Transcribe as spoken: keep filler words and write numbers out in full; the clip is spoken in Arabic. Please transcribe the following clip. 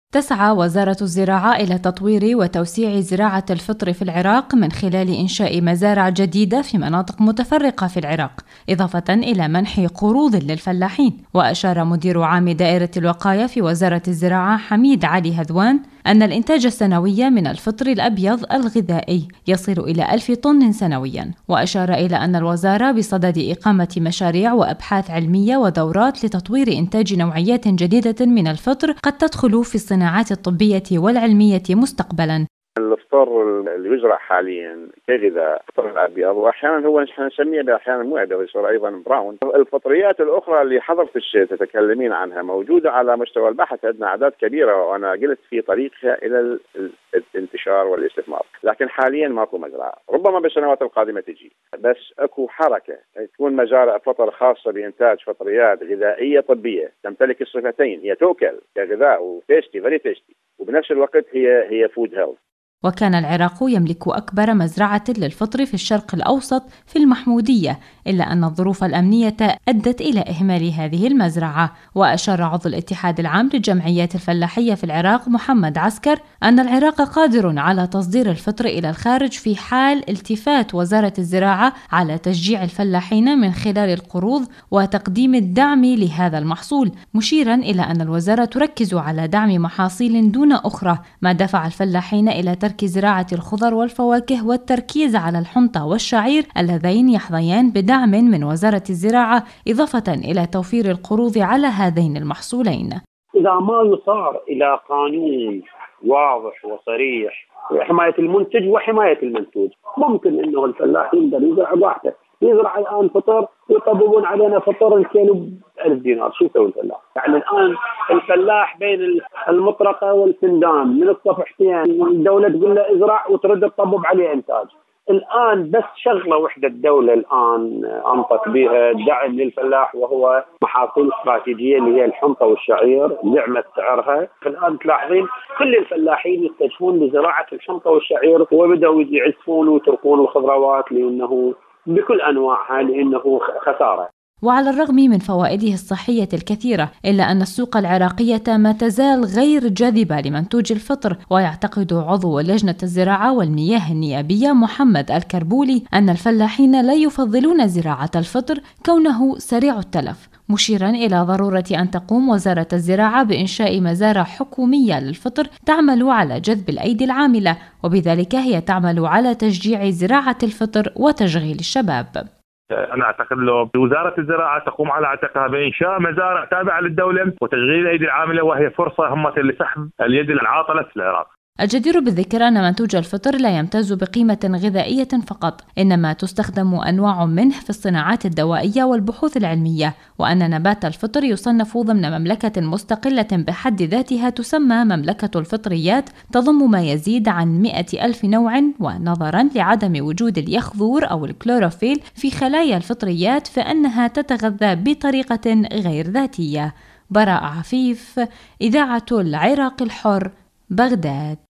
تسعى وزارة الزراعة إلى تطوير وتوسيع زراعة الفطر في العراق من خلال إنشاء مزارع جديدة في مناطق متفرقة في العراق، إضافة إلى منح قروض للفلاحين. وأشار مدير عام دائرة الوقاية في وزارة الزراعة حميد علي هذوان أن الإنتاج السنوي من الفطر الأبيض الغذائي يصل إلى ألف طن سنويا. وأشار إلى أن الوزارة بصدد إقامة مشاريع وأبحاث علمية ودورات لتطوير إنتاج نوعيات جديدة من الفطر قد تدخل في الصناعات الطبية والعلمية مستقبلا. الفطر اللي يزرع حاليا كغذاء الفطر الابيض، واحيانا هو نسميه احيانا مو ابيض، يصير ايضا براون. الفطريات الاخرى اللي حضرتك تتكلمين عنها موجوده على مستوى البحث، عندنا اعداد كبيره وانا قلت في طريقها الى الانتشار والاستثمار، لكن حاليا ماكو مزرعه، ربما بالسنوات القادمه تجي، بس اكو حركه تكون مزارع فطر خاصه بانتاج فطريات غذائيه طبيه تمتلك الصفتين، هي توكل كغذاء وتيستي فيري تيستي، وبنفس الوقت هي هي فود هيلث. وكان العراق يملك أكبر مزرعة للفطر في الشرق الأوسط في المحمودية، إلا أن الظروف الأمنية أدت إلى إهمال هذه المزرعة. وأشار عضو الاتحاد العام للجمعيات الفلاحية في العراق محمد عسكر أن العراق قادر على تصدير الفطر إلى الخارج في حال التفات وزارة الزراعة على تشجيع الفلاحين من خلال القروض وتقديم الدعم لهذا المحصول، مشيرا إلى أن الوزارة تركز على دعم محاصيل دون أخرى، ما دفع الفلاحين إلى ترك زراعة الخضر والفواكه والتركيز على الحنطة والشعير اللذين يحظيان بدعم من وزارة الزراعة، إضافة إلى توفير القروض على هذين المحصولين. إذا ما يصار إلى قانون واضح وصريح حماية المنتج وحماية المنتوج، ممكن إنه الفلاح يقدر يزرع براحته، يزرع الآن فطر ويطببون علينا فطر الكيلو بألف دينار، شو يسوي الفلاح؟ يعني الآن الفلاح بين المطرقة والسندان من الصفحتين، الدولة تقول له ازرع وترد تطبب عليه إنتاج. الآن بس شغلة وحدة الدولة الآن أنطت بها دعم للفلاح، وهو محاصيل استراتيجية اللي هي الحنطة والشعير، زعمت سعرها. الآن تلاحظين كل الفلاحين يتجهون لزراعة الحنطة والشعير، وبدأوا يعزفون ويتركون الخضروات لأنه بكل أنواعها لأنه خسارة. وعلى الرغم من فوائده الصحية الكثيرة، إلا أن السوق العراقية ما تزال غير جاذبة لمنتوج الفطر. ويعتقد عضو لجنة الزراعة والمياه النيابية محمد الكربولي أن الفلاحين لا يفضلون زراعة الفطر كونه سريع التلف، مشيرا إلى ضرورة أن تقوم وزارة الزراعة بإنشاء مزارع حكومية للفطر تعمل على جذب الأيدي العاملة، وبذلك هي تعمل على تشجيع زراعة الفطر وتشغيل الشباب. أنا أعتقد لو وزارة الزراعة تقوم على عاتقها بإنشاء مزارع تابعة للدولة وتشغيل الأيدي العاملة، وهي فرصة همة لسحب اليد العاطلة في العراق. الجدير بالذكر أن منتوج الفطر لا يمتاز بقيمة غذائية فقط، إنما تستخدم أنواع منه في الصناعات الدوائية والبحوث العلمية، وأن نبات الفطر يصنف ضمن مملكة مستقلة بحد ذاتها تسمى مملكة الفطريات، تضم ما يزيد عن مئة ألف نوع. ونظرا لعدم وجود اليخذور أو الكلوروفيل في خلايا الفطريات فإنها تتغذى بطريقة غير ذاتية. براء عفيف، إذاعة العراق الحر، بغداد.